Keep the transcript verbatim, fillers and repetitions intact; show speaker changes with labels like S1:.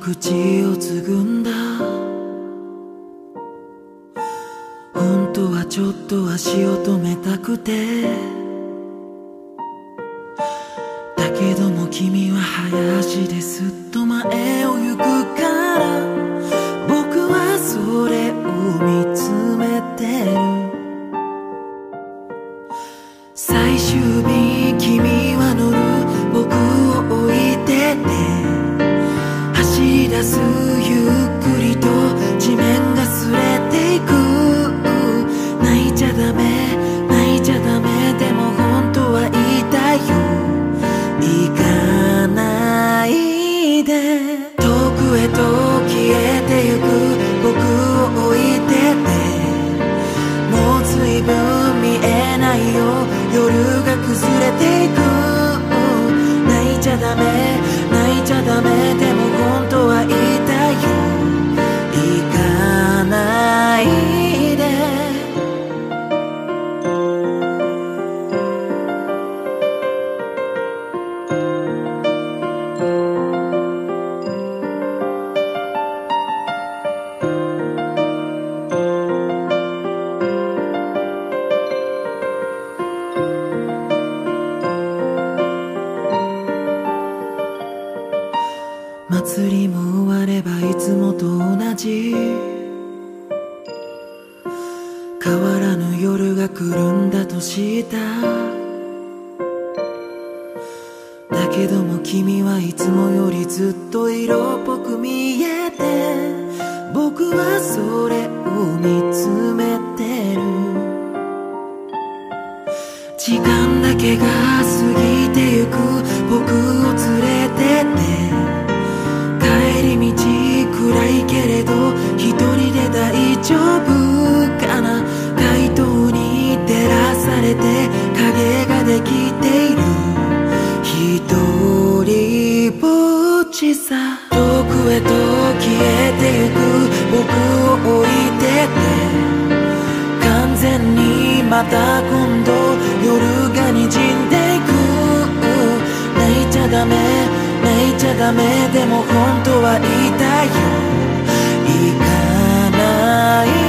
S1: 口をつぐんだ。本当はちょっと足を止めたくて、だけども君は早足ですっと前を行くから、僕はそれを見つめてる。最終日君は乗る僕を置いてて、走り出すゆっくりと地面が擦れていく。泣いちゃダメ泣いちゃダメ、でも本当は言いたいよ。行かないで、遠くへと消えてゆく僕を置いてて、もう随分見えないよ、夜が崩れていく。泣いちゃダメ泣いちゃダメ、でも本当は言いたいよ。行かないで。祭りも終わればいつもと同じ、変わらぬ夜が来るんだとした。だけども君はいつもよりずっと色っぽく見えて、僕はそれを見つめてる。時間だけが過ぎてゆく僕を連れてって、帰り道暗いけれど一人で大丈夫かな。街灯に照らされて影ができている。一人ぼっちさ。遠くへと消えてゆく僕を置いてて、完全にまた今度夜が滲んでいく。泣いちゃダメ泣いちゃダメ、でも本当は言いたいよ。行かない